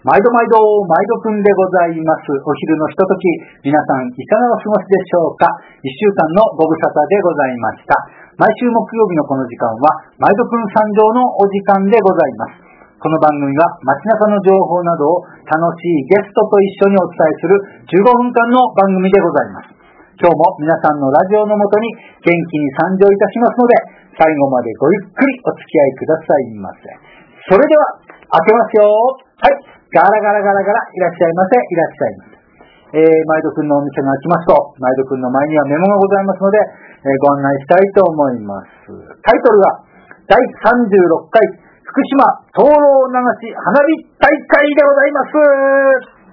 毎度くんでございます。お昼のひととき、皆さんいかがお過ごしでしょうか。一週間のご無沙汰でございました。毎週木曜日のこの時間は、毎度くん参上のお時間でございます。この番組は街中の情報などを楽しいゲストと一緒にお伝えする15分間の番組でございます。今日も皆さんのラジオのもとに元気に参上いたしますので、最後までごゆっくりお付き合いくださいませ。それでは、開けますよ。はい。ガラガラガラガラ、いらっしゃいませ、いらっしゃいませ。毎度くんのお店が開きますと、毎度くんの前にはメモがございますので、ご案内したいと思います。タイトルが、第36回福島灯籠流し花火大会でございます。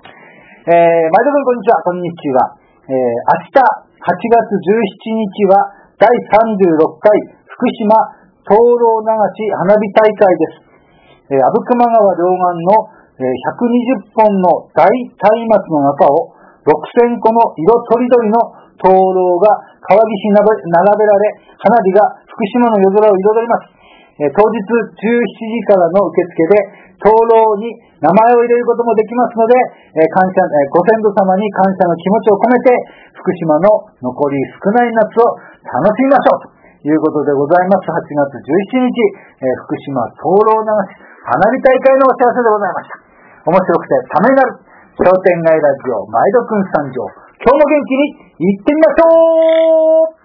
毎度くんこんにちは、こんにちは。明日8月17日は第36回福島灯籠流し花火大会です。阿武隈川両岸の120本の大松明の中を6000個の色とりどりの灯籠が川岸に並べられ、花火が福島の夜空を彩ります。当日17時からの受付で灯籠に名前を入れることもできますので、ご先祖様に感謝の気持ちを込めて、福島の残り少ない夏を楽しみましょうということでございます。8月17日、福島灯籠流し花火大会のお知らせでございました。面白くてためになる商店街ラジオ毎度くん参上。今日も元気に行ってみましょう。